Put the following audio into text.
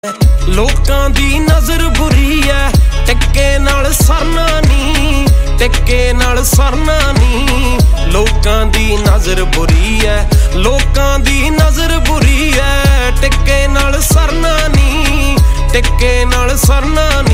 ਲੋਕਾਂ ਦੀ ਨਜ਼ਰ ਬੁਰੀ ਐ, ਟਿੱਕੇ ਨਾਲ ਸਰਨਾ ਨੀ, ਟਿੱਕੇ ਨਾਲ ਸਰਨਾ ਨੀ। ਲੋਕਾਂ ਦੀ ਨਜ਼ਰ ਬੁਰੀ ਐ, ਲੋਕਾਂ ਦੀ ਨਜ਼ਰ ਬੁਰੀ ਐ, ਟਿੱਕੇ ਨਾਲ ਸਰਨਾ ਨੀ, ਟਿੱਕੇ ਨਾਲ ਸਰਨਾ ਨੀ।